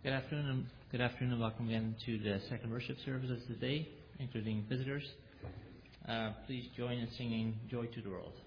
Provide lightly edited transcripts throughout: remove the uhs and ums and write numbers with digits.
Good afternoon, and welcome again to the second worship service of the day, including visitors. Please join in singing "Joy to the World."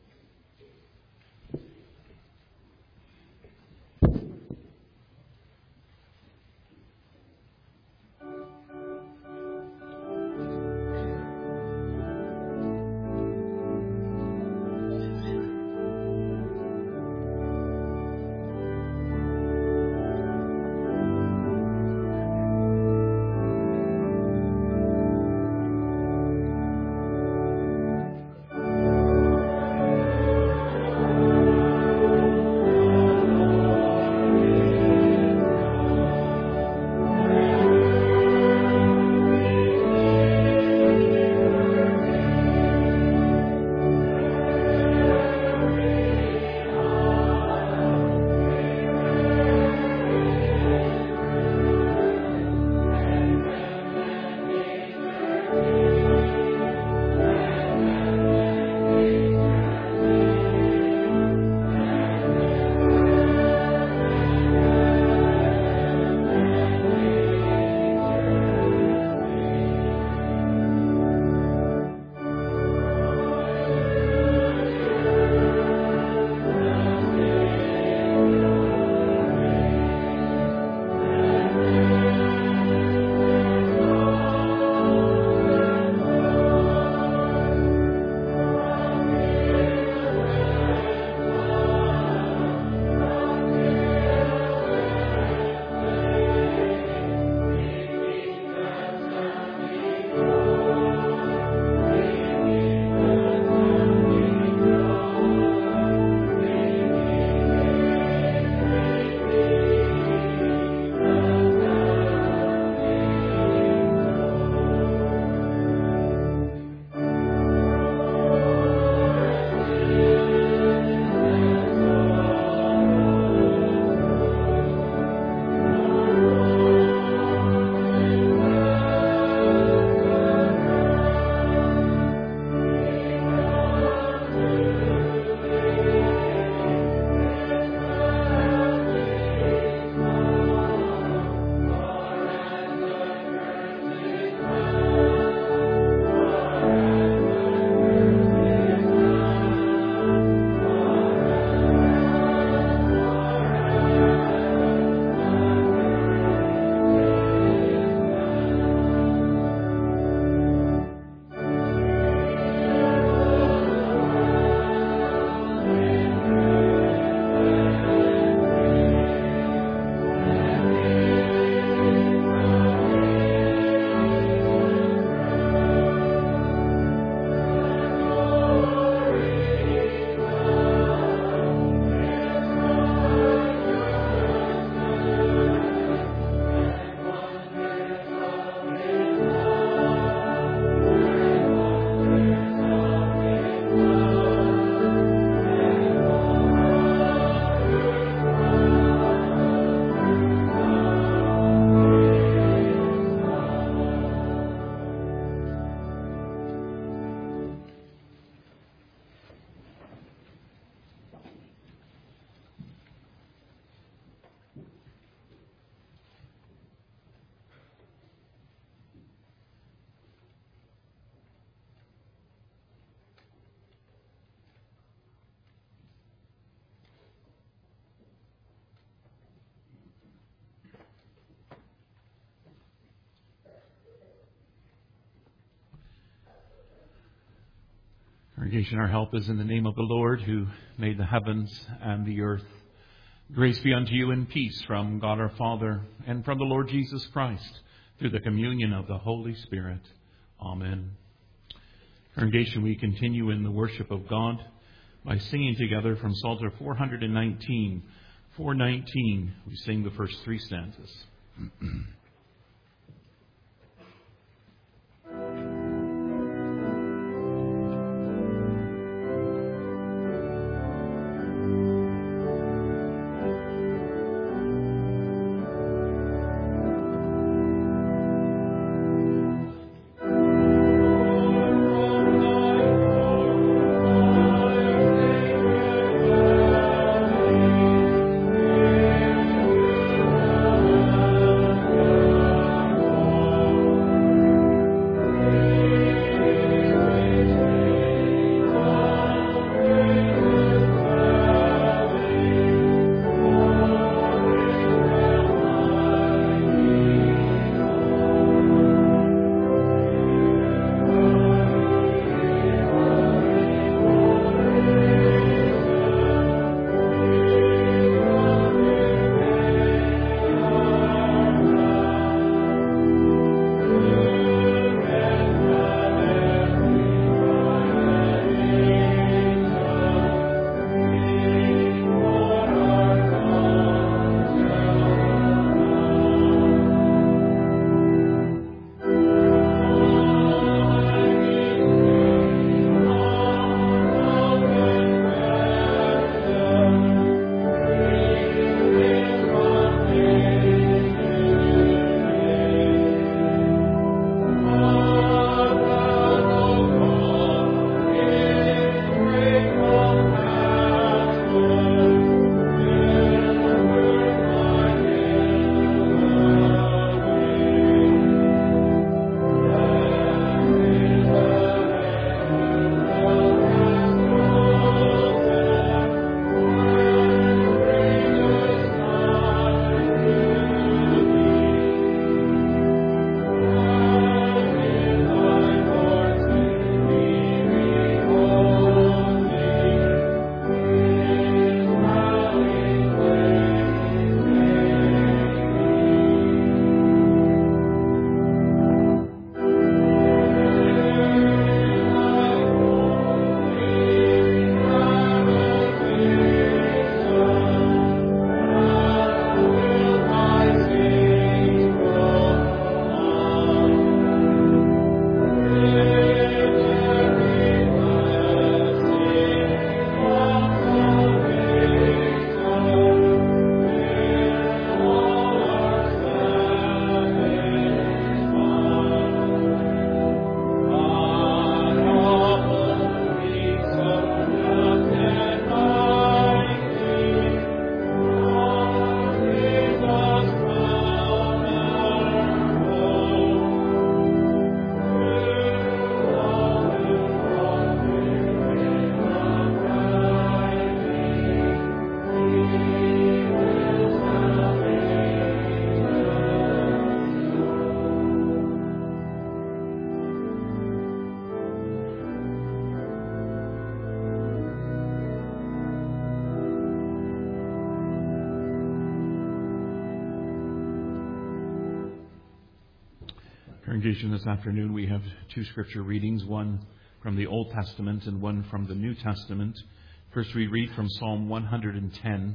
Congregation, our help is in the name of the Lord who made the heavens and the earth. Grace be unto you and peace from God our Father and from the Lord Jesus Christ through the communion of the Holy Spirit. Amen. Congregation, we continue in the worship of God by singing together from Psalter 419. 419, we sing the first three stanzas. Congregation, this afternoon we have two scripture readings, one from the Old Testament and one from the New Testament. First we read from Psalm 110,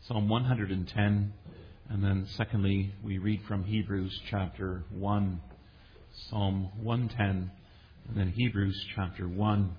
and then secondly we read from Hebrews chapter 1, Psalm 110, and then Hebrews chapter 1.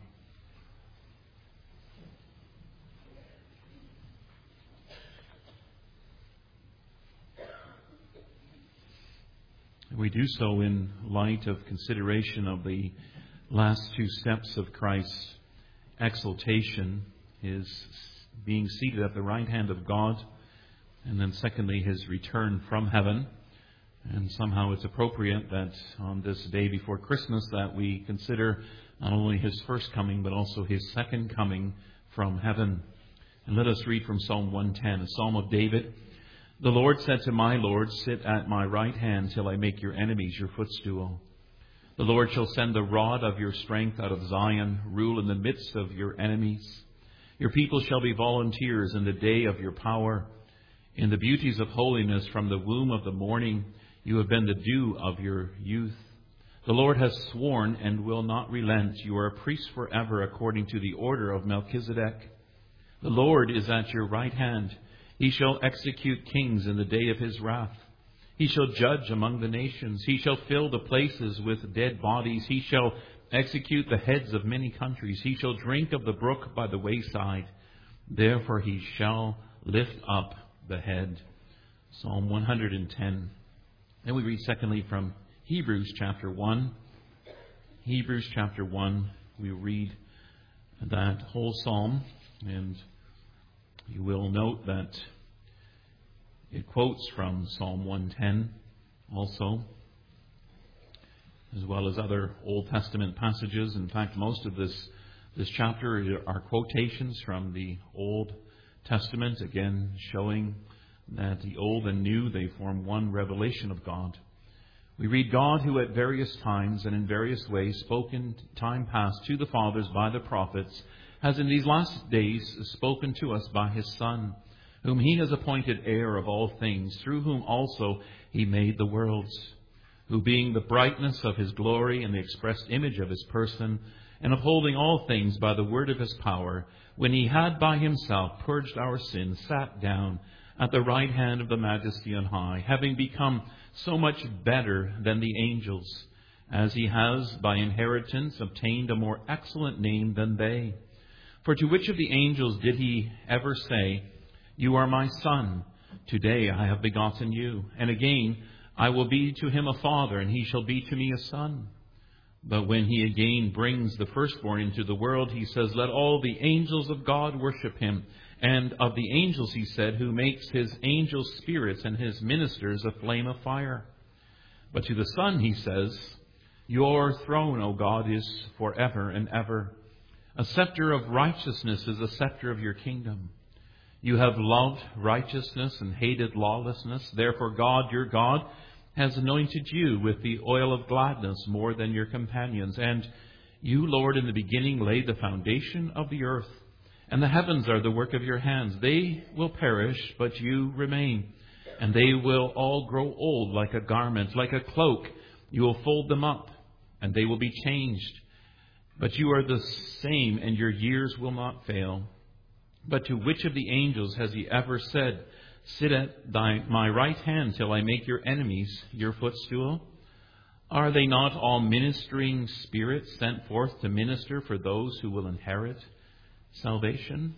We do so in light of consideration of the last two steps of Christ's exaltation, his being seated at the right hand of God, and then secondly, his return from heaven. And somehow it's appropriate that on this day before Christmas that we consider not only his first coming, but also his second coming from heaven. And let us read from Psalm 110, a psalm of David. The Lord said to my Lord, sit at my right hand till I make your enemies your footstool. The Lord shall send the rod of your strength out of Zion, rule in the midst of your enemies. Your people shall be volunteers in the day of your power. In the beauties of holiness from the womb of the morning, you have been the dew of your youth. The Lord has sworn and will not relent. You are a priest forever according to the order of Melchizedek. The Lord is at your right hand. He shall execute kings in the day of his wrath. He shall judge among the nations. He shall fill the places with dead bodies. He shall execute the heads of many countries. He shall drink of the brook by the wayside. Therefore he shall lift up the head. Psalm 110. Then we read secondly from Hebrews chapter 1. Hebrews chapter 1, we read that whole psalm, and you will note that it quotes from Psalm 110 also, as well as other Old Testament passages. In fact, most of this chapter are quotations from the Old Testament, again showing that the Old and New, they form one revelation of God. We read, God, who at various times and in various ways spoke in time past to the fathers by the prophets, has in these last days spoken to us by his Son, whom he has appointed heir of all things, through whom also he made the worlds, who being the brightness of his glory and the expressed image of his person, and upholding all things by the word of his power, when he had by himself purged our sins, sat down at the right hand of the Majesty on high, having become so much better than the angels, as he has by inheritance obtained a more excellent name than they. For to which of the angels did he ever say, you are my son, today I have begotten you, and again I will be to him a father, and he shall be to me a son? But when he again brings the firstborn into the world, he says, let all the angels of God worship him. And of the angels, he said, who makes his angels spirits and his ministers a flame of fire. But to the Son, he says, your throne, O God, is forever and ever. A scepter of righteousness is the scepter of your kingdom. You have loved righteousness and hated lawlessness. Therefore God, your God, has anointed you with the oil of gladness more than your companions. And you, Lord, in the beginning laid the foundation of the earth. And the heavens are the work of your hands. They will perish, but you remain. And they will all grow old like a garment, like a cloak. You will fold them up, and they will be changed. But you are the same, and your years will not fail. But to which of the angels has he ever said, sit at my right hand till I make your enemies your footstool? Are they not all ministering spirits sent forth to minister for those who will inherit salvation?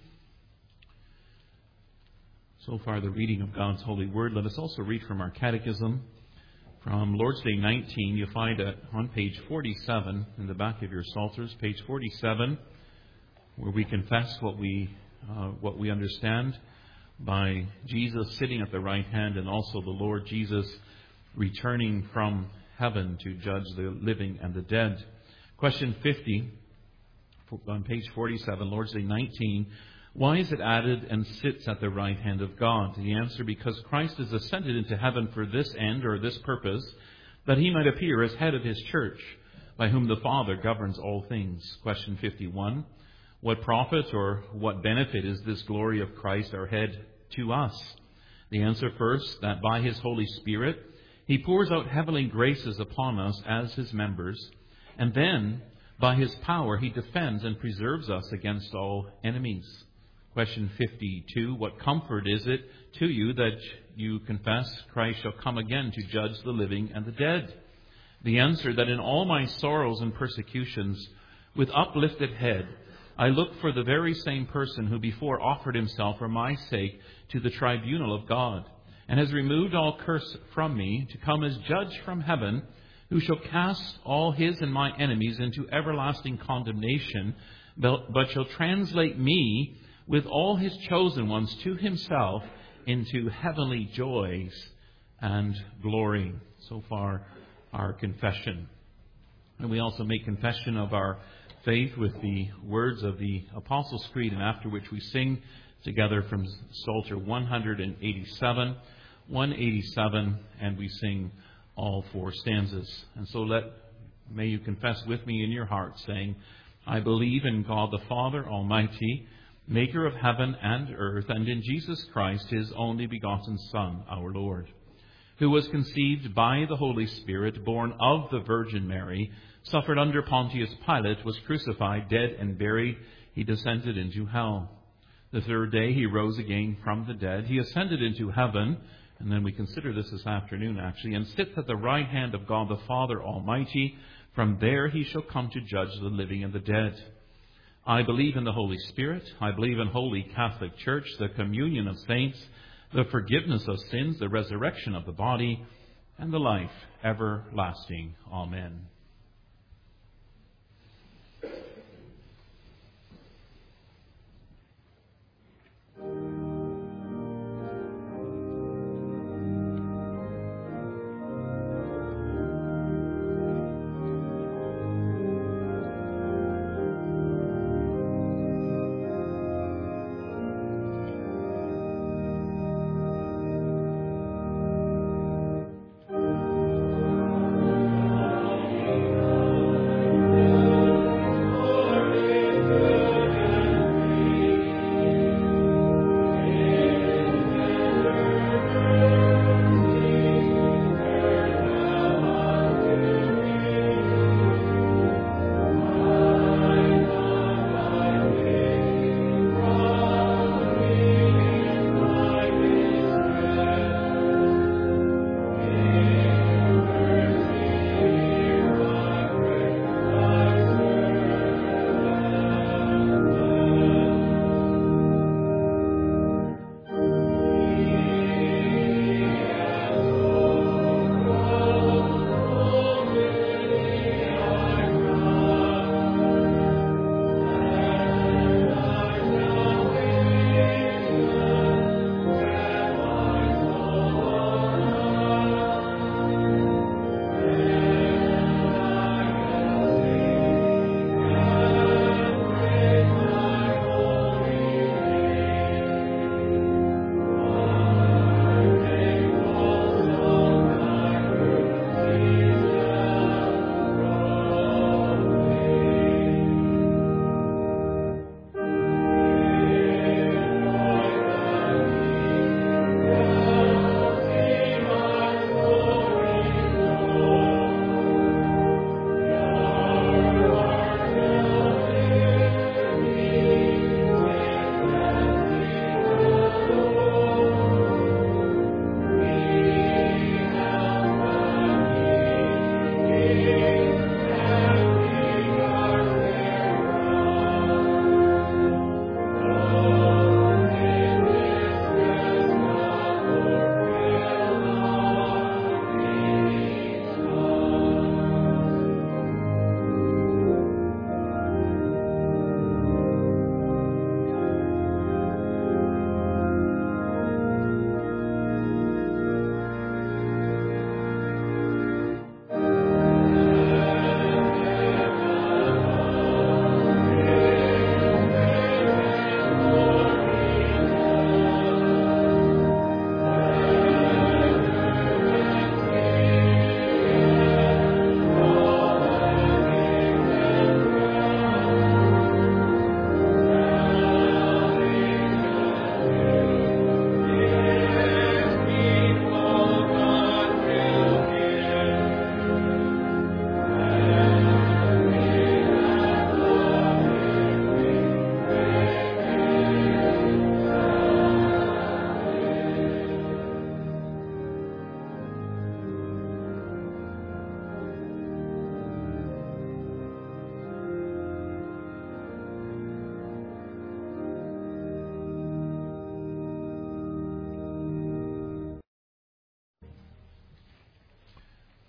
So far, the reading of God's holy word. Let us also read from our catechism. From Lord's Day 19, you'll find it on page 47 in the back of your psalters, page 47, where we confess what we understand by Jesus sitting at the right hand, and also the Lord Jesus returning from heaven to judge the living and the dead. Question 50 on page 47, Lord's Day 19. Why is it added and sits at the right hand of God? The answer, because Christ is ascended into heaven for this end or this purpose, that he might appear as head of his church, by whom the Father governs all things. Question 51. What profit or what benefit is this glory of Christ our head to us? The answer first, that by his Holy Spirit He pours out heavenly graces upon us as His members, and then, by His power, He defends and preserves us against all enemies. Question 52, what comfort is it to you that you confess Christ shall come again to judge the living and the dead? The answer, that in all my sorrows and persecutions, with uplifted head, I look for the very same person who before offered Himself for my sake to the tribunal of God, and has removed all curse from me, to come as judge from heaven, who shall cast all His and my enemies into everlasting condemnation, but shall translate me with all His chosen ones to Himself into heavenly joys and glory. So far, our confession. And we also make confession of our faith with the words of the Apostles' Creed, and after which we sing together from Psalter 187, 187, and we sing all four stanzas. And so may you confess with me in your heart, saying, I believe in God the Father Almighty, maker of heaven and earth, and in Jesus Christ, His only begotten Son, our Lord, who was conceived by the Holy Spirit, born of the Virgin Mary, suffered under Pontius Pilate, was crucified, dead, and buried. He descended into hell. The third day He rose again from the dead. He ascended into heaven, and then we consider this afternoon actually, and sits at the right hand of God the Father Almighty. From there He shall come to judge the living and the dead. I believe in the Holy Spirit. I believe in Holy Catholic Church, the communion of saints, the forgiveness of sins, the resurrection of the body, and the life everlasting. Amen.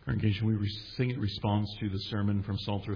Congregation, we sing in response to the sermon from Psalter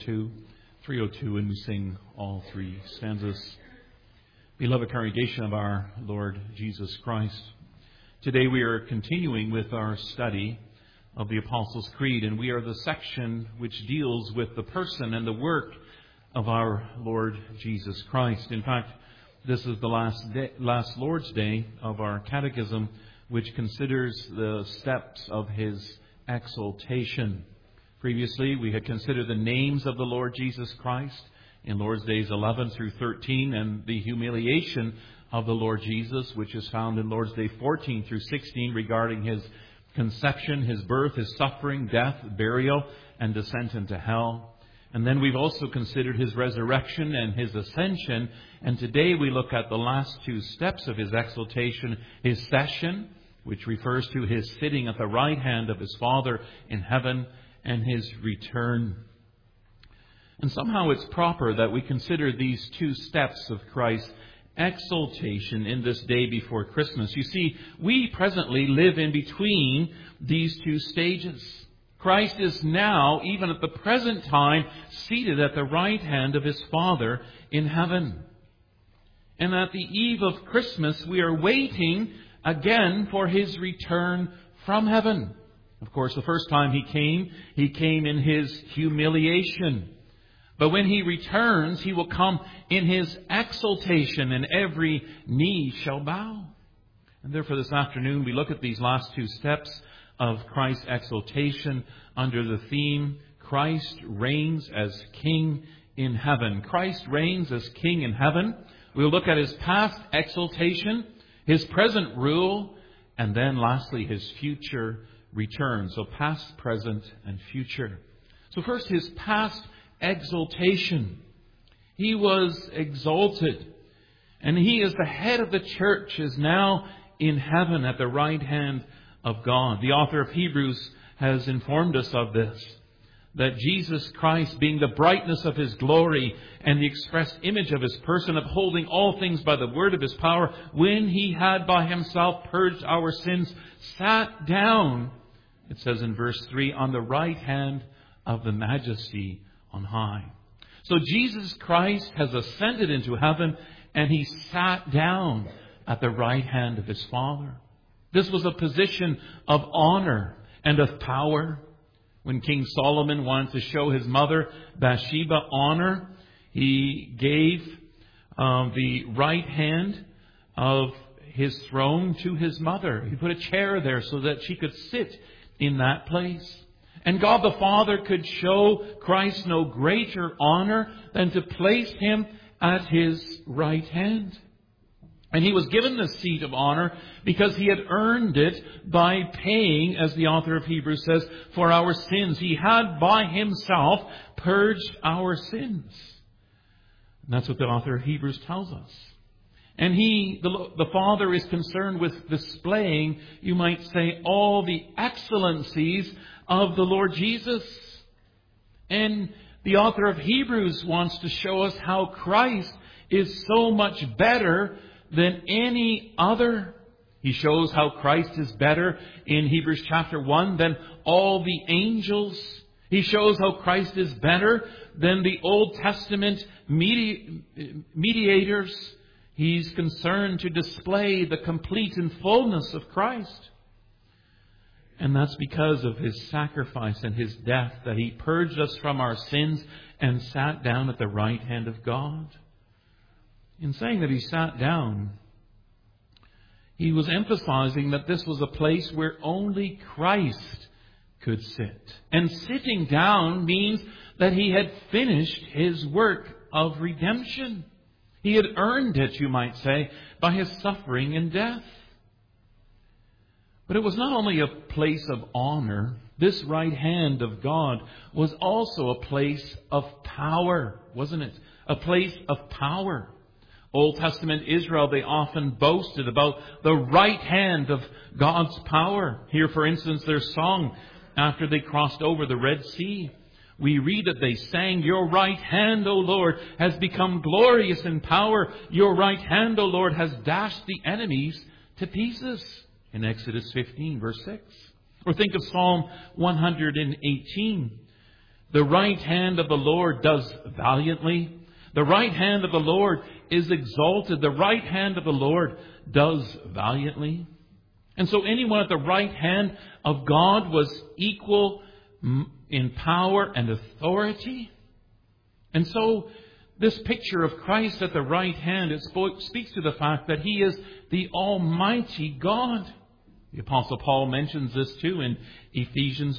302, and we sing all three stanzas. Beloved congregation of our Lord Jesus Christ, today we are continuing with our study of the Apostles' Creed, and we are the section which deals with the person and the work of our Lord Jesus Christ. In fact, this is the last Lord's Day of our catechism, which considers the steps of His exaltation. Previously, we had considered the names of the Lord Jesus Christ in Lord's Days 11 through 13, and the humiliation of the Lord Jesus, which is found in Lord's Day 14 through 16, regarding His conception, His birth, His suffering, death, burial, and descent into hell. And then we've also considered His resurrection and His ascension, and today we look at the last two steps of His exaltation, His session, which refers to His sitting at the right hand of His Father in heaven, and His return. And somehow it's proper that we consider these two steps of Christ's exaltation in this day before Christmas. You see, we presently live in between these two stages. Christ is now, even at the present time, seated at the right hand of His Father in heaven. And at the eve of Christmas, we are waiting again for His return from heaven. Of course, the first time He came in His humiliation. But when He returns, He will come in His exaltation, and every knee shall bow. And therefore this afternoon we look at these last two steps of Christ's exaltation under the theme, Christ reigns as King in heaven. Christ reigns as King in heaven. We'll look at His past exaltation, His present rule, and then lastly His future return. So past, present, and future. So first, His past exaltation. He was exalted, and He is the head of the church, is now in heaven at the right hand of God. The author of Hebrews has informed us of this, that Jesus Christ, being the brightness of His glory and the express image of His person, upholding all things by the word of His power, when He had by Himself purged our sins, sat down, it says in verse 3, on the right hand of the Majesty on high. So Jesus Christ has ascended into heaven, and He sat down at the right hand of His Father. This was a position of honor and of power. When King Solomon wanted to show his mother Bathsheba honor, he gave the right hand of his throne to his mother. He put a chair there so that she could sit in that place. And God the Father could show Christ no greater honor than to place Him at His right hand. And He was given the seat of honor because He had earned it by paying, as the author of Hebrews says, for our sins. He had by Himself purged our sins. And that's what the author of Hebrews tells us. And the Father is concerned with displaying, you might say, all the excellencies of the Lord Jesus. And the author of Hebrews wants to show us how Christ is so much better than any other. He shows how Christ is better in Hebrews chapter 1 than all the angels. He shows how Christ is better than the Old Testament mediators. He's concerned to display the complete and fullness of Christ. And that's because of His sacrifice and His death, that He purged us from our sins and sat down at the right hand of God. In saying that He sat down, He was emphasizing that this was a place where only Christ could sit. And sitting down means that He had finished His work of redemption. He had earned it, you might say, by His suffering and death. But it was not only a place of honor. This right hand of God was also a place of power, wasn't it? A place of power. Old Testament Israel, they often boasted about the right hand of God's power. Here, for instance, their song after they crossed over the Red Sea. We read that they sang, "Your right hand, O Lord, has become glorious in power. Your right hand, O Lord, has dashed the enemies to pieces." In Exodus 15, verse 6. Or think of Psalm 118. The right hand of the Lord does valiantly. The right hand of the Lord is exalted. The right hand of the Lord does valiantly. And so anyone at the right hand of God was equal in power and authority. And so this picture of Christ at the right hand, it speaks to the fact that He is the Almighty God. The Apostle Paul mentions this too in Ephesians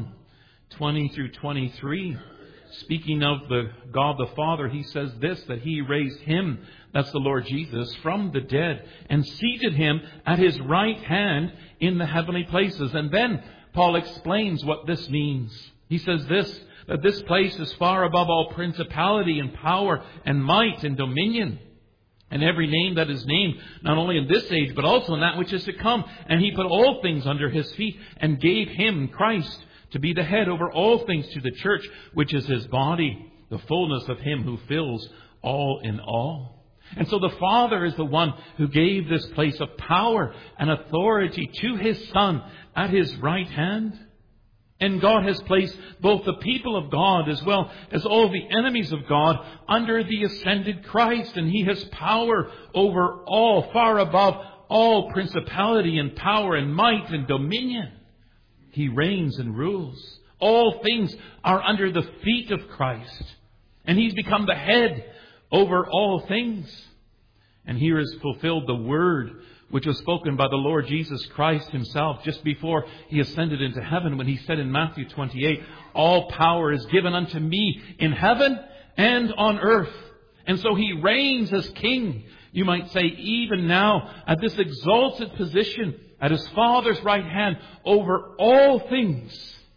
1:20 through 23. Speaking of the God the Father, he says this, that He raised Him, that's the Lord Jesus, from the dead and seated Him at His right hand in the heavenly places. And then Paul explains what this means. He says this, that this place is far above all principality and power and might and dominion, and every name that is named, not only in this age, but also in that which is to come. And He put all things under His feet and gave Him, Christ, to be the head over all things to the church, which is His body, the fullness of Him who fills all in all. And so the Father is the one who gave this place of power and authority to His Son at His right hand. And God has placed both the people of God as well as all the enemies of God under the ascended Christ. And He has power over all, far above all principality and power and might and dominion. He reigns and rules. All things are under the feet of Christ. And He's become the head over all things. And here is fulfilled the word which was spoken by the Lord Jesus Christ Himself just before He ascended into heaven, when He said in Matthew 28, all power is given unto me in heaven and on earth. And so He reigns as King, you might say, even now at this exalted position at His Father's right hand over all things.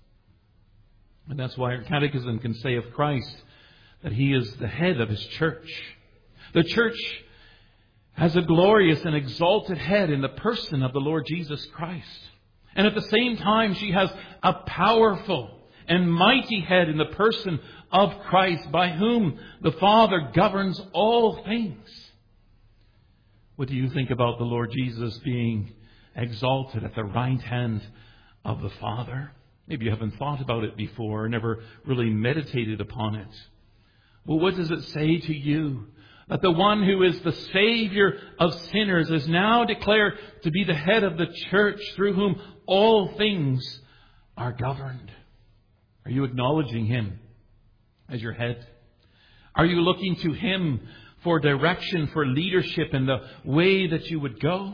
And that's why our catechism can say of Christ that He is the head of His church. The church has a glorious and exalted head in the person of the Lord Jesus Christ. And at the same time, she has a powerful and mighty head in the person of Christ, by whom the Father governs all things. What do you think about the Lord Jesus being exalted at the right hand of the Father? Maybe you haven't thought about it before, or never really meditated upon it. Well, what does it say to you? That the one who is the Savior of sinners is now declared to be the head of the church, through whom all things are governed. Are you acknowledging Him as your head? Are you looking to Him for direction, for leadership in the way that you would go?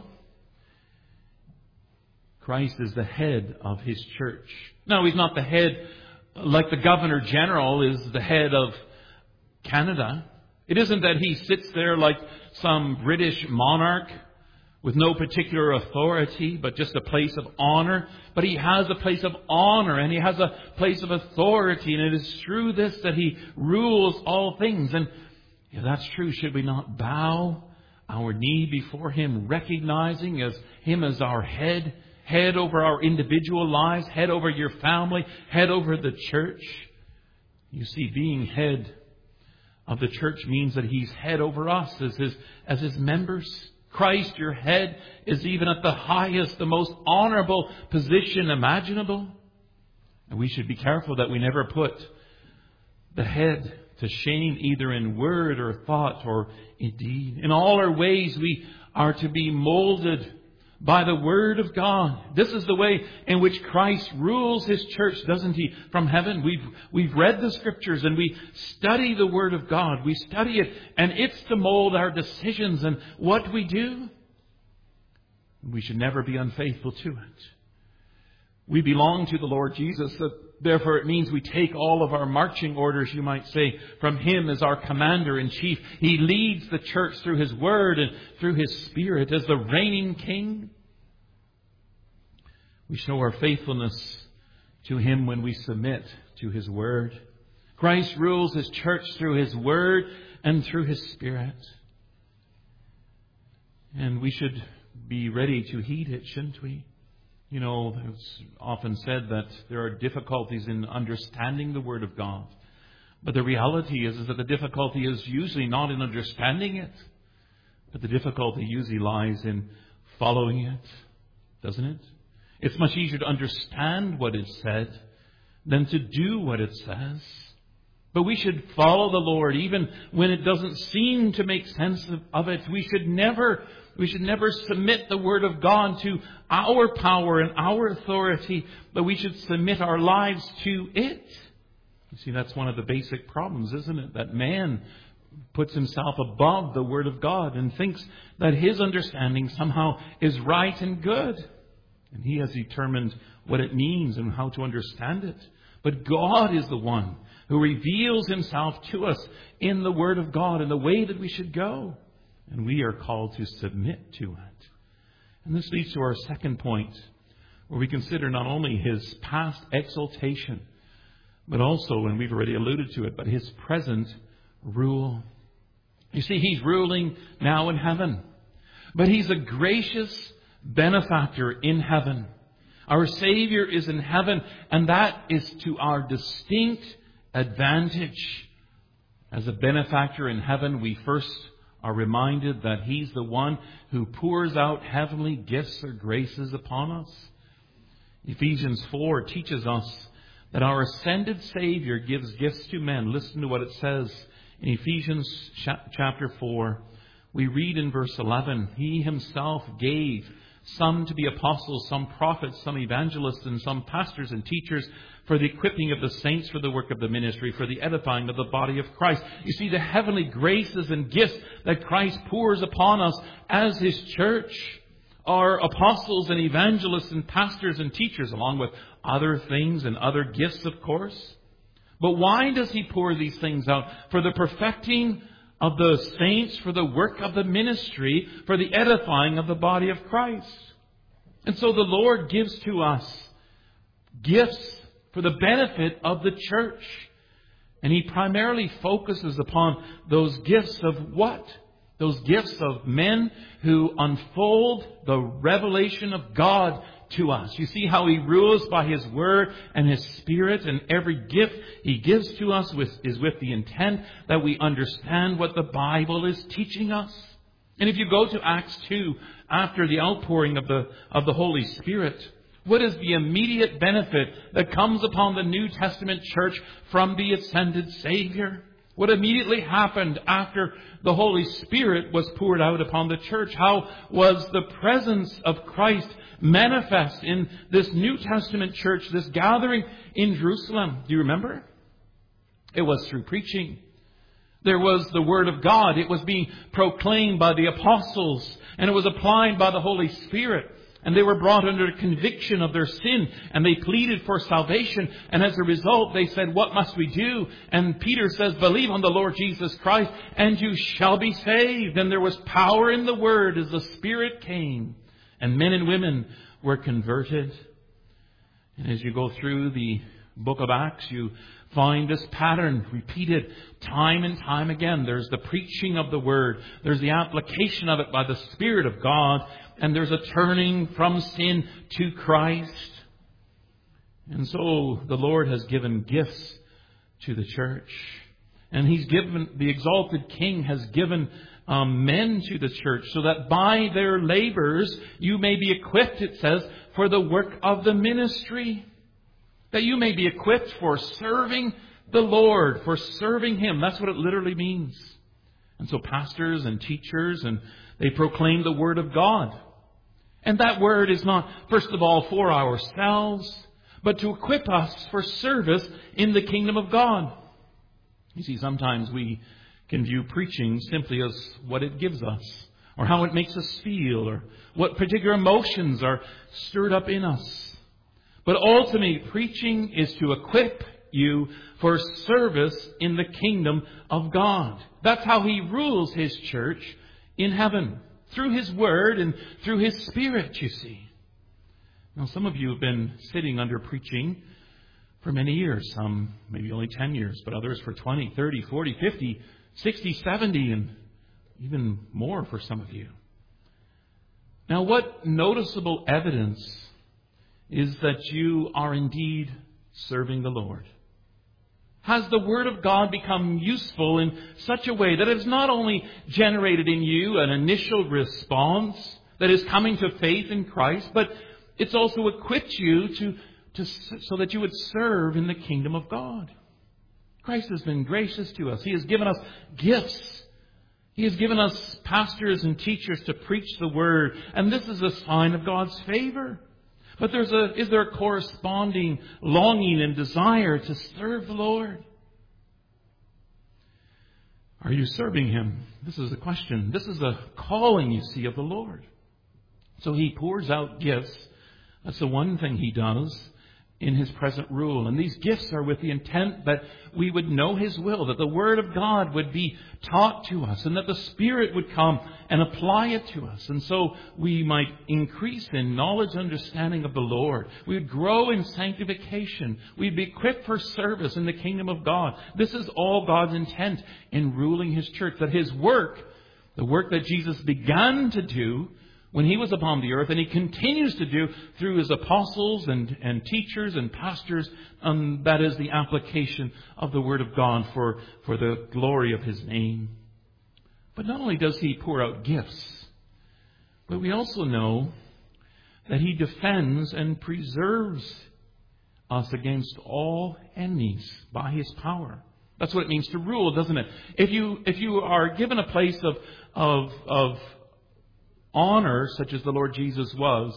Christ is the head of His church. No, He's not the head like the Governor General is the head of Canada. It isn't that He sits there like some British monarch with no particular authority, but just a place of honor. But He has a place of honor, and He has a place of authority, and it is through this that He rules all things. And if that's true, should we not bow our knee before Him, recognizing Him as our head, head over our individual lives, head over your family, head over the church? You see, being head of the church means that He's head over us as His members. Christ, your head, is even at the highest, the most honorable position imaginable. And we should be careful that we never put the head to shame, either in word or thought or in deed. In all our ways, we are to be molded by the Word of God. This is the way in which Christ rules His church, doesn't He? From heaven, we've read the Scriptures and we study the Word of God. We study it, and it's to mold our decisions and what we do. We should never be unfaithful to it. We belong to the Lord Jesus, therefore it means we take all of our marching orders, you might say, from Him as our Commander-in-Chief. He leads the church through His Word and through His Spirit as the reigning King. We show our faithfulness to Him when we submit to His Word. Christ rules His church through His Word and through His Spirit. And we should be ready to heed it, shouldn't we? You know, it's often said that there are difficulties in understanding the Word of God. But the reality is that the difficulty is usually not in understanding it, but the difficulty usually lies in following it, doesn't it? It's much easier to understand what is said than to do what it says. But we should follow the Lord even when it doesn't seem to make sense of it. We should never submit the Word of God to our power and our authority, but we should submit our lives to it. You see, that's one of the basic problems, isn't it? That man puts himself above the Word of God and thinks that his understanding somehow is right and good. And he has determined what it means and how to understand it. But God is the one who reveals Himself to us in the Word of God in the way that we should go. And we are called to submit to it. And this leads to our second point, where we consider not only His past exaltation, but also, and we've already alluded to it, but His present rule. You see, He's ruling now in heaven. But He's a gracious benefactor in heaven. Our Savior is in heaven, and that is to our distinct advantage. As a benefactor in heaven, we first are reminded that He's the one who pours out heavenly gifts or graces upon us. Ephesians 4 teaches us that our ascended Savior gives gifts to men. Listen to what it says in Ephesians chapter 4. We read in verse 11, He Himself gave some to be apostles, some prophets, some evangelists, and some pastors and teachers for the equipping of the saints for the work of the ministry, for the edifying of the body of Christ. You see, the heavenly graces and gifts that Christ pours upon us as His church are apostles and evangelists and pastors and teachers, along with other things and other gifts, of course. But why does He pour these things out? For the perfecting of the saints, for the work of the ministry, for the edifying of the body of Christ. And so the Lord gives to us gifts for the benefit of the church. And He primarily focuses upon those gifts of what? Those gifts of men who unfold the revelation of God to us. You see how He rules by His Word and His Spirit, and every gift He gives to us is with the intent that we understand what the Bible is teaching us. And if you go to Acts 2, after the outpouring of the Holy Spirit, what is the immediate benefit that comes upon the New Testament church from the ascended Savior? What immediately happened after the Holy Spirit was poured out upon the church? How was the presence of Christ manifest in this New Testament church, this gathering in Jerusalem? Do you remember? It was through preaching. There was the Word of God. It was being proclaimed by the apostles, and it was applied by the Holy Spirit. And they were brought under conviction of their sin, and they pleaded for salvation. And as a result, they said, what must we do? And Peter says, believe on the Lord Jesus Christ, and you shall be saved. And there was power in the Word as the Spirit came, and men and women were converted. And as you go through the book of Acts, you find this pattern repeated time and time again. There's the preaching of the Word. There's the application of it by the Spirit of God. And there's a turning from sin to Christ. And so the Lord has given gifts to the church. And He's given, the exalted King has given men to the church, so that by their labors you may be equipped, it says, for the work of the ministry. That you may be equipped for serving the Lord, for serving Him. That's what it literally means. And so pastors and teachers, and they proclaim the Word of God. And that Word is not, first of all, for ourselves, but to equip us for service in the kingdom of God. You see, sometimes we can view preaching simply as what it gives us, or how it makes us feel, or what particular emotions are stirred up in us. But ultimately, preaching is to equip you for service in the kingdom of God. That's how He rules His church in heaven. Through His Word and through His Spirit, you see. Now, some of you have been sitting under preaching for many years. Some maybe only 10 years, but others for 20, 30, 40, 50, 60, 70, and even more for some of you. Now, what noticeable evidence is that you are indeed serving the Lord? Has the Word of God become useful in such a way that it has not only generated in you an initial response that is coming to faith in Christ, but It's also equipped you so that you would serve in the kingdom of God. Christ has been gracious to us. He has given us gifts. He has given us pastors and teachers to preach the Word. And this is a sign of God's favor. But is there a corresponding longing and desire to serve the Lord? Are you serving Him? This is a question. This is a calling, you see, of the Lord. So He pours out gifts. That's the one thing He does in His present rule. And these gifts are with the intent that we would know His will, that the Word of God would be taught to us, and that the Spirit would come and apply it to us. And so we might increase in knowledge and understanding of the Lord. We would grow in sanctification. We'd be equipped for service in the kingdom of God. This is all God's intent in ruling His church, that His work, the work that Jesus began to do when He was upon the earth, and He continues to do through His apostles and teachers and pastors, that is the application of the Word of God for the glory of His name. But not only does He pour out gifts, but we also know that He defends and preserves us against all enemies by His power. That's what it means to rule, doesn't it? If you are given a place of honor, such as the Lord Jesus was,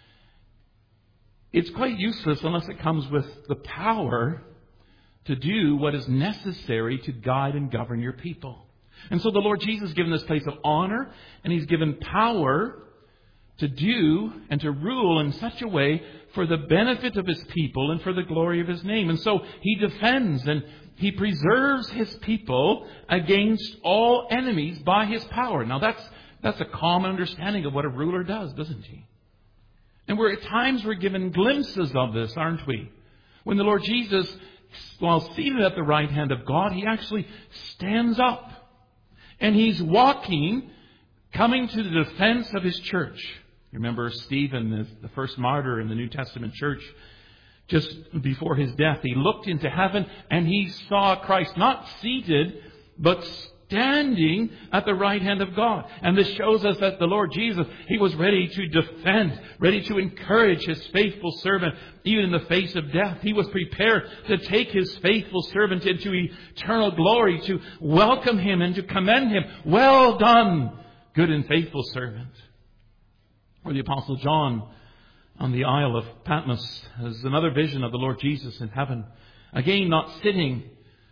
it's quite useless unless it comes with the power to do what is necessary to guide and govern your people. And so the Lord Jesus is given this place of honor, and He's given power to do and to rule in such a way for the benefit of His people and for the glory of His name. And so He defends and He preserves His people against all enemies by His power. Now that's a common understanding of what a ruler does, doesn't he? And at times we're given glimpses of this, aren't we? When the Lord Jesus, while seated at the right hand of God, He actually stands up. And He's walking, coming to the defense of His church. You remember Stephen, the first martyr in the New Testament church, just before his death, he looked into heaven and he saw Christ not seated, but standing at the right hand of God. And this shows us that the Lord Jesus, He was ready to defend, ready to encourage His faithful servant, even in the face of death. He was prepared to take His faithful servant into eternal glory, to welcome him and to commend him. Well done, good and faithful servant. Or the Apostle John on the Isle of Patmos has another vision of the Lord Jesus in heaven. Again, not sitting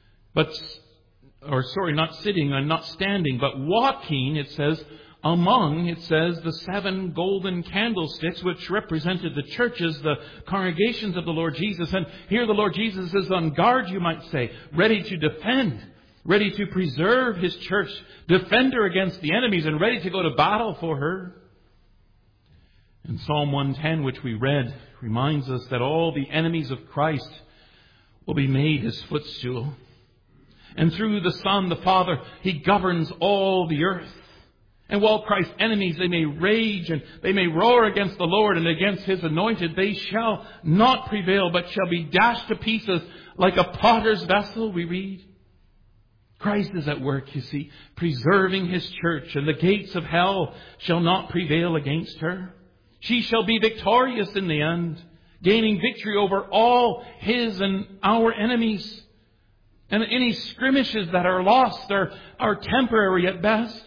and not standing, but walking, it says, the 7 golden candlesticks, which represented the churches, the congregations of the Lord Jesus. And here the Lord Jesus is on guard, you might say, ready to defend, ready to preserve His church, defend her against the enemies, and ready to go to battle for her. And Psalm 110, which we read, reminds us that all the enemies of Christ will be made His footstool. And through the Son, the Father, He governs all the earth. And while Christ's enemies, they may rage and they may roar against the Lord and against His anointed, they shall not prevail, but shall be dashed to pieces like a potter's vessel, we read. Christ is at work, you see, preserving His church, and the gates of hell shall not prevail against her. She shall be victorious in the end, gaining victory over all His and our enemies. And any skirmishes that are lost are temporary at best.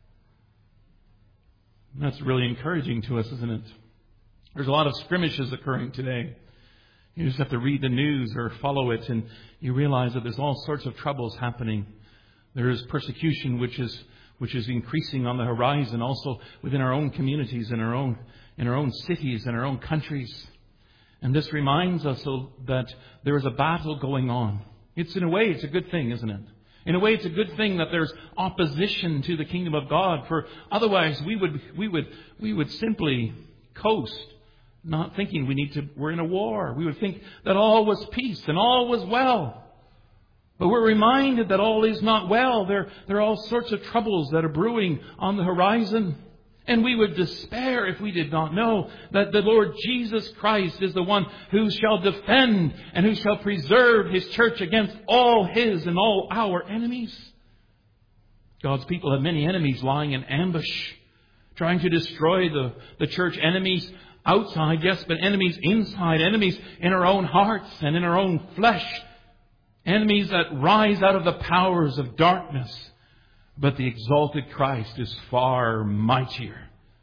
And that's really encouraging to us, isn't it? There's a lot of skirmishes occurring today. You just have to read the news or follow it, and you realize that there's all sorts of troubles happening. There is persecution which is increasing on the horizon, also within our own communities, in our own cities, in our own countries. And this reminds us that there is a battle going on. In a way, it's a good thing, isn't it? In a way, it's a good thing that there's opposition to the kingdom of God. For otherwise, we would simply coast, not thinking we're in a war. We would think that all was peace and all was well. But we're reminded that all is not well. There are all sorts of troubles that are brewing on the horizon. And we would despair if we did not know that the Lord Jesus Christ is the one who shall defend and who shall preserve His church against all His and all our enemies. God's people have many enemies lying in ambush, trying to destroy the church. Enemies outside, yes, but enemies inside, enemies in our own hearts and in our own flesh, enemies that rise out of the powers of darkness. But the exalted Christ is far mightier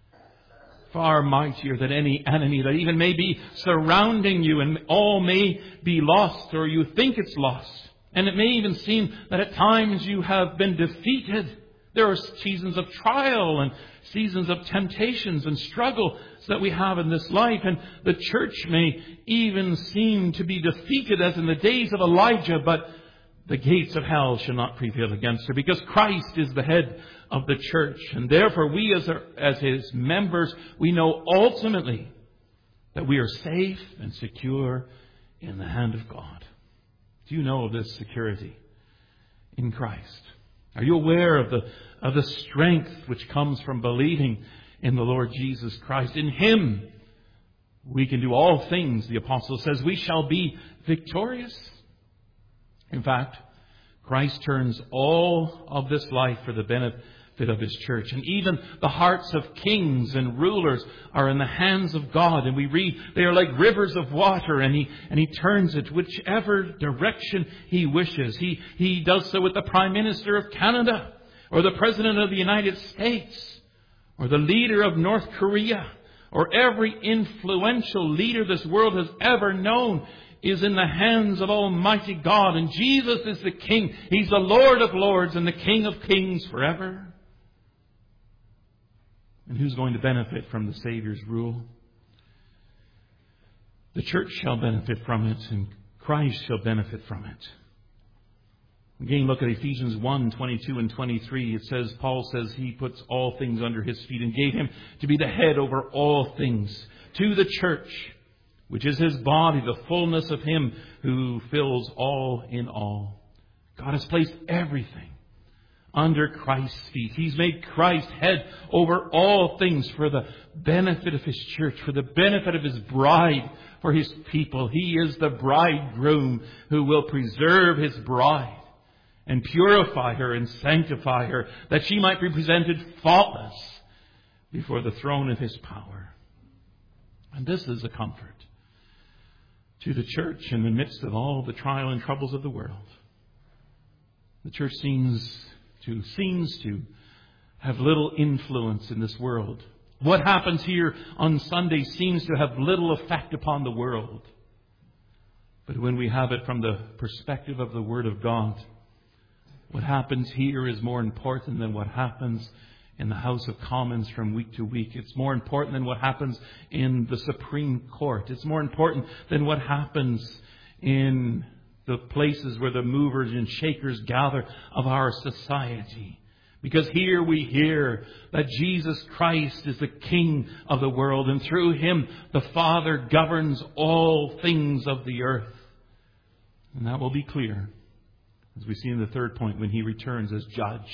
than any enemy that even may be surrounding you, and all may be lost, or you think it's lost. And it may even seem that at times you have been defeated. There are seasons of trial and seasons of temptations and struggle that we have in this life. And the church may even seem to be defeated as in the days of Elijah, but the gates of hell shall not prevail against her, because Christ is the head of the church. And therefore we as His members, we know ultimately that we are safe and secure in the hand of God. Do you know of this security in Christ? Are you aware of the strength which comes from believing in the Lord Jesus Christ? In Him we can do all things, the apostle says. We shall be victorious. In fact, Christ turns all of this life for the benefit of His church. And even the hearts of kings and rulers are in the hands of God. And we read they are like rivers of water, and He turns it whichever direction He wishes. He does so with the Prime Minister of Canada, or the President of the United States, or the leader of North Korea, or every influential leader this world has ever known is in the hands of Almighty God. And Jesus is the King. He's the Lord of lords and the King of kings forever. And who's going to benefit from the Savior's rule? The church shall benefit from it, and Christ shall benefit from it. Again, look at Ephesians 1, 22 and 23. It says, Paul says He puts all things under His feet and gave Him to be the head over all things to the church, which is His body, the fullness of Him who fills all in all. God has placed everything under Christ's feet. He's made Christ head over all things for the benefit of His church, for the benefit of His bride, for His people. He is the bridegroom who will preserve His bride and purify her and sanctify her, that she might be presented faultless before the throne of His power. And this is a comfort to the church in the midst of all the trial and troubles of the world. The church seems to have little influence in this world. What happens here on Sunday seems to have little effect upon the world. But when we have it from the perspective of the Word of God, what happens here is more important than what happens in the House of Commons from week to week. It's more important than what happens in the Supreme Court. It's more important than what happens in the places where the movers and shakers gather of our society. Because here we hear that Jesus Christ is the King of the world, and through Him the Father governs all things of the earth. And that will be clear as we see in the third point, when He returns as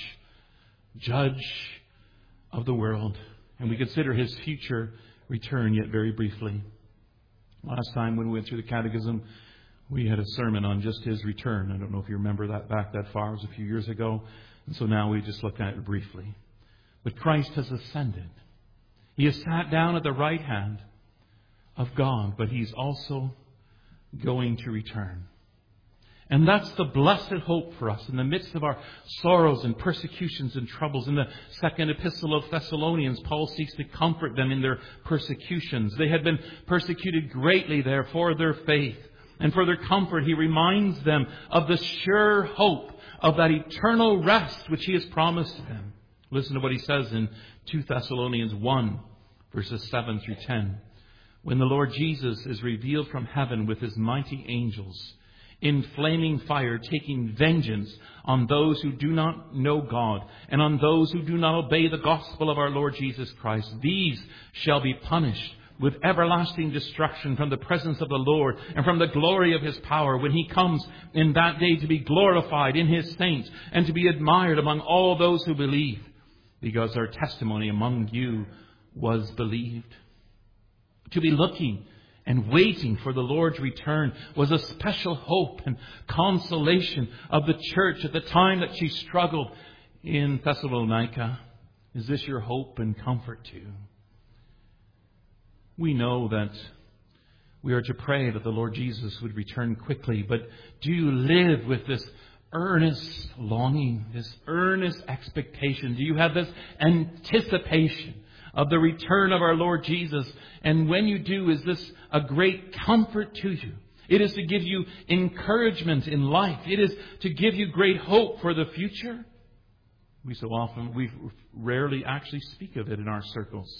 judge of the world. And we consider His future return yet very briefly. Last time when we went through the Catechism, we had a sermon on just His return. I don't know if you remember that back that far. It was a few years ago. And so now we just looked at it briefly. But Christ has ascended. He has sat down at the right hand of God, but He's also going to return. And that's the blessed hope for us in the midst of our sorrows and persecutions and troubles. In the second epistle of Thessalonians, Paul seeks to comfort them in their persecutions. They had been persecuted greatly there for their faith. And for their comfort, he reminds them of the sure hope of that eternal rest which He has promised them. Listen to what he says in 2 Thessalonians 1, verses 7 through 10. When the Lord Jesus is revealed from heaven with His mighty angels, in flaming fire, taking vengeance on those who do not know God and on those who do not obey the gospel of our Lord Jesus Christ. These shall be punished with everlasting destruction from the presence of the Lord and from the glory of His power, when He comes in that day to be glorified in His saints and to be admired among all those who believe, because our testimony among you was believed. To be looking and waiting for the Lord's return was a special hope and consolation of the church at the time that she struggled in Thessalonica. Is this your hope and comfort too? We know that we are to pray that the Lord Jesus would return quickly, but do you live with this earnest longing, this earnest expectation? Do you have this anticipation of the return of our Lord Jesus? And when you do, is this a great comfort to you? It is to give you encouragement in life. It is to give you great hope for the future. We rarely actually speak of it in our circles.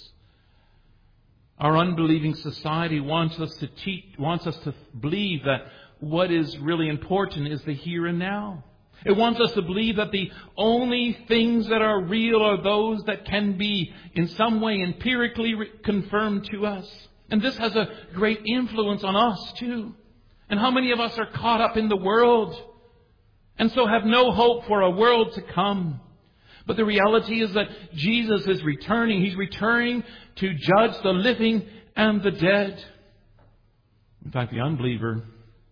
Our unbelieving society wants us to believe that what is really important is the here and now. It wants us to believe that the only things that are real are those that can be in some way empirically confirmed to us. And this has a great influence on us too. And how many of us are caught up in the world and so have no hope for a world to come? But the reality is that Jesus is returning. He's returning to judge the living and the dead. In fact, the unbeliever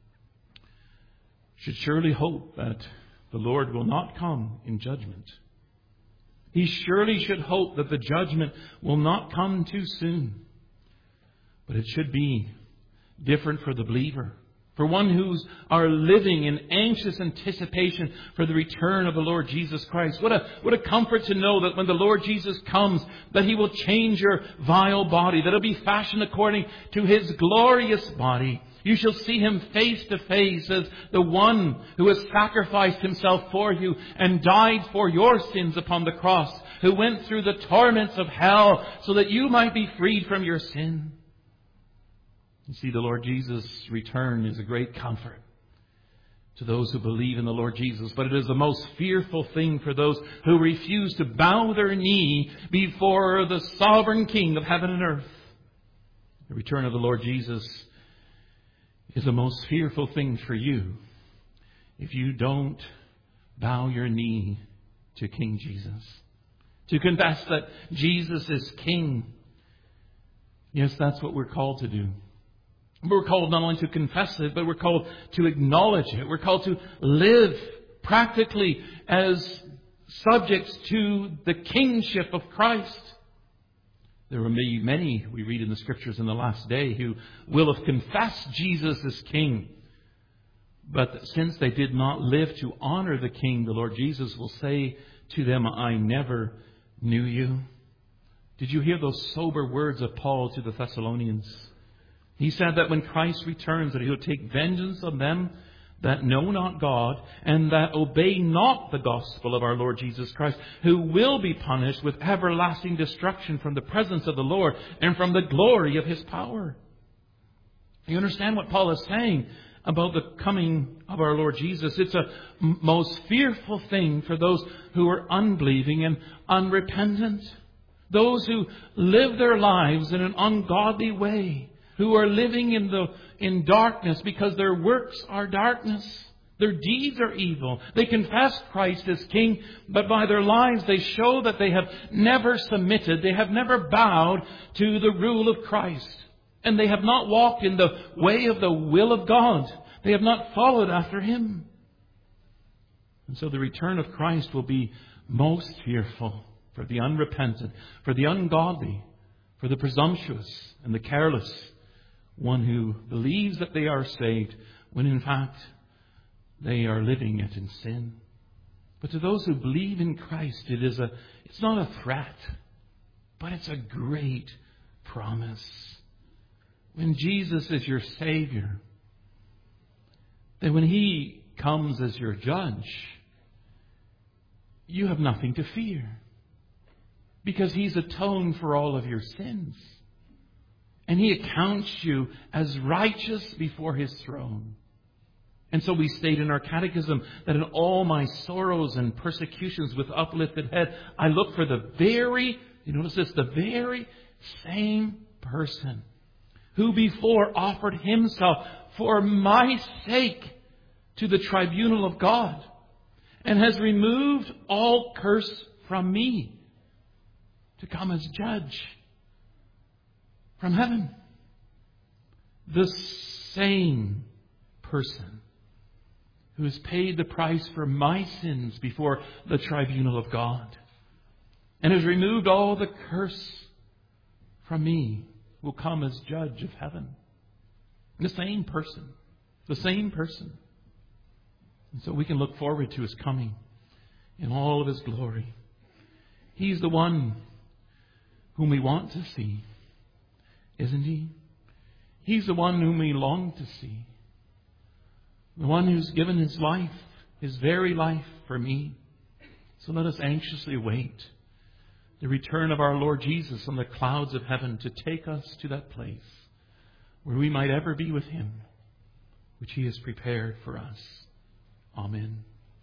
should surely hope that the Lord will not come in judgment. He surely should hope that the judgment will not come too soon. But it should be different for the believer. For one who's are living in anxious anticipation for the return of the Lord Jesus Christ. What a comfort to know that when the Lord Jesus comes, that He will change your vile body, that it'll be fashioned according to His glorious body. You shall see Him face to face as the one who has sacrificed Himself for you and died for your sins upon the cross, who went through the torments of hell so that you might be freed from your sin. You see, the Lord Jesus' return is a great comfort to those who believe in the Lord Jesus. But it is the most fearful thing for those who refuse to bow their knee before the sovereign King of heaven and earth. The return of the Lord Jesus is the most fearful thing for you if you don't bow your knee to King Jesus. To confess that Jesus is King. Yes, that's what we're called to do. We're called not only to confess it, but we're called to acknowledge it. We're called to live practically as subjects to the kingship of Christ. There will be many, we read in the Scriptures in the last day, who will have confessed Jesus as King. But since they did not live to honor the King, the Lord Jesus will say to them, I never knew you. Did you hear those sober words of Paul to the Thessalonians? He said that when Christ returns, that He will take vengeance on them that know not God and that obey not the gospel of our Lord Jesus Christ, who will be punished with everlasting destruction from the presence of the Lord and from the glory of His power. You understand what Paul is saying about the coming of our Lord Jesus? It's a most fearful thing for those who are unbelieving and unrepentant. Those who live their lives in an ungodly way. Who are living in darkness because their works are darkness. Their deeds are evil. They confess Christ as King, but by their lives they show that they have never submitted. They have never bowed to the rule of Christ. And they have not walked in the way of the will of God. They have not followed after Him. And so the return of Christ will be most fearful for the unrepentant, for the ungodly, for the presumptuous and the careless. One who believes that they are saved when in fact they are living it in sin. But to those who believe in Christ, it's not a threat, but it's a great promise. When Jesus is your Savior, then when He comes as your judge, you have nothing to fear. Because He's atoned for all of your sins. And He accounts you as righteous before His throne. And so we state in our catechism that in all my sorrows and persecutions with uplifted head, I look for the very same person who before offered Himself for my sake to the tribunal of God and has removed all curse from me to come as judge from heaven. The same person who has paid the price for my sins before the tribunal of God and has removed all the curse from me will come as judge of heaven. The same person. The same person. And so we can look forward to His coming in all of His glory. He's the one whom we want to see, isn't He? He's the one whom we long to see. The one who's given His life, His very life for me. So let us anxiously wait the return of our Lord Jesus on the clouds of heaven to take us to that place where we might ever be with Him, which He has prepared for us. Amen.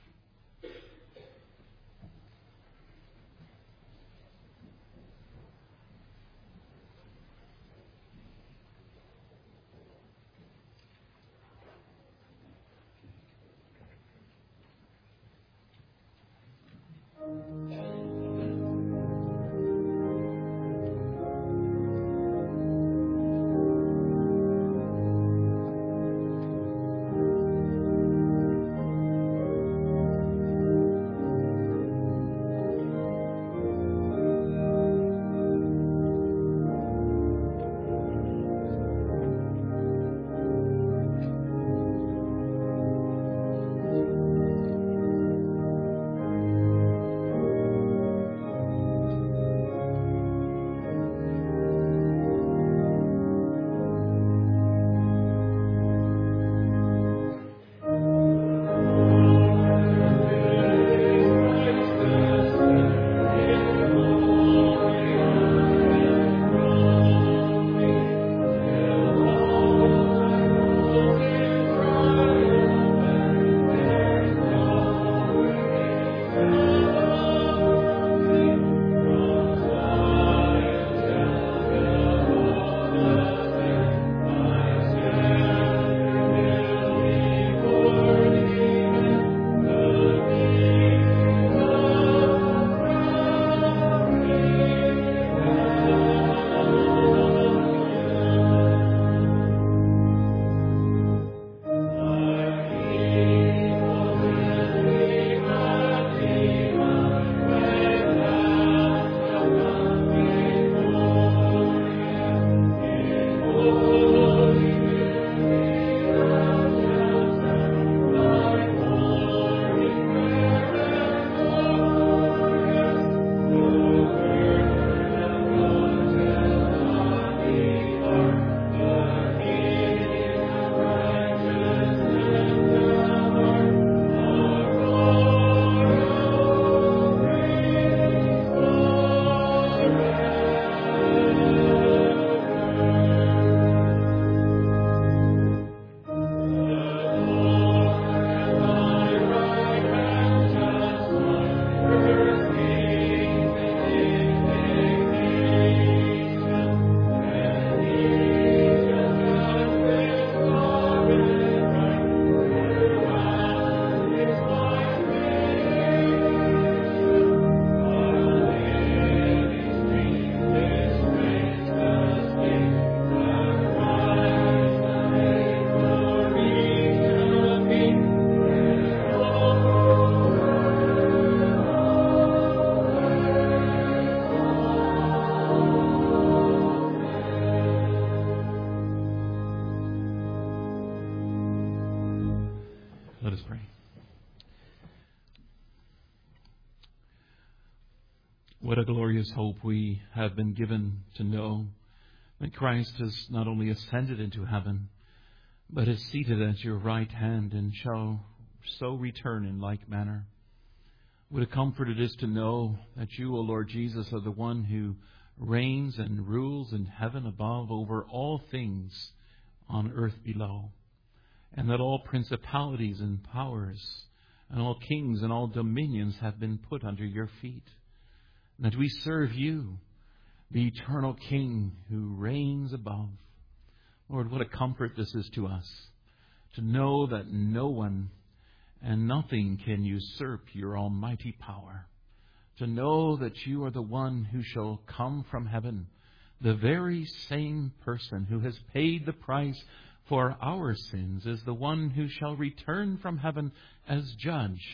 What a glorious hope we have been given to know that Christ has not only ascended into heaven, but is seated at your right hand and shall so return in like manner. What a comfort it is to know that you, O Lord Jesus, are the one who reigns and rules in heaven above over all things on earth below, and that all principalities and powers and all kings and all dominions have been put under your feet. And that we serve you, the eternal King who reigns above. Lord, what a comfort this is to us, to know that no one and nothing can usurp your almighty power, to know that you are the one who shall come from heaven, the very same person who has paid the price for our sins is the one who shall return from heaven as judge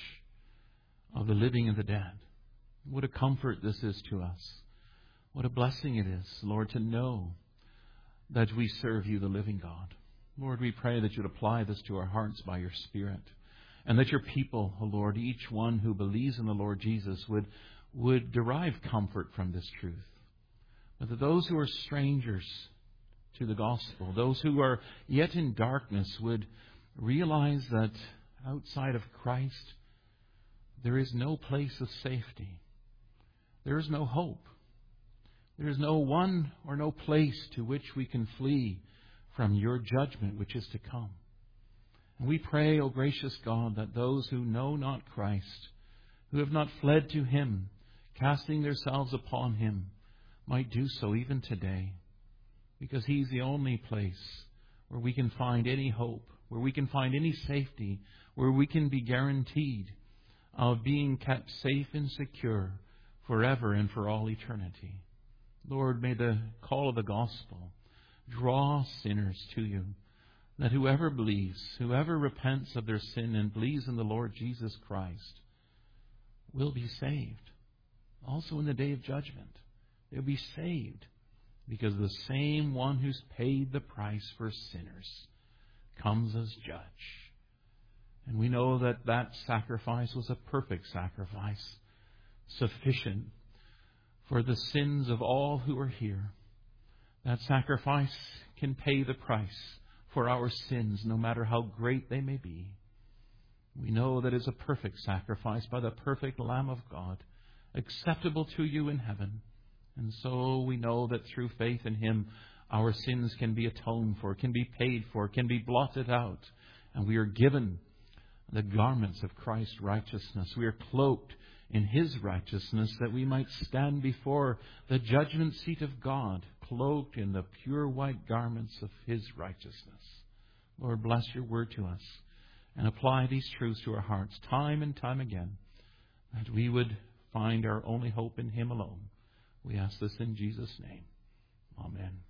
of the living and the dead. What a comfort this is to us. What a blessing it is, Lord, to know that we serve you, the living God. Lord, we pray that you'd apply this to our hearts by your Spirit, and that your people, O Lord, each one who believes in the Lord Jesus would derive comfort from this truth. But that those who are strangers to the gospel, those who are yet in darkness, would realize that outside of Christ, there is no place of safety. There is no hope. There is no one or no place to which we can flee from your judgment which is to come. And we pray, O gracious God, that those who know not Christ, who have not fled to him, casting themselves upon him, might do so even today. Because he's the only place where we can find any hope, where we can find any safety, where we can be guaranteed of being kept safe and secure forever and for all eternity. Lord, may the call of the gospel draw sinners to you, that whoever believes, whoever repents of their sin and believes in the Lord Jesus Christ will be saved. Also in the day of judgment, they'll be saved because the same one who's paid the price for sinners comes as judge. And we know that that sacrifice was a perfect sacrifice, sufficient for the sins of all who are here. That sacrifice can pay the price for our sins, no matter how great they may be. We know that it's a perfect sacrifice by the perfect Lamb of God, acceptable to you in heaven. And so we know that through faith in him, our sins can be atoned for, can be paid for, can be blotted out. And we are given the garments of Christ's righteousness. We are cloaked in his righteousness, that we might stand before the judgment seat of God, cloaked in the pure white garments of his righteousness. Lord, bless your word to us and apply these truths to our hearts time and time again, that we would find our only hope in him alone. We ask this in Jesus' name. Amen.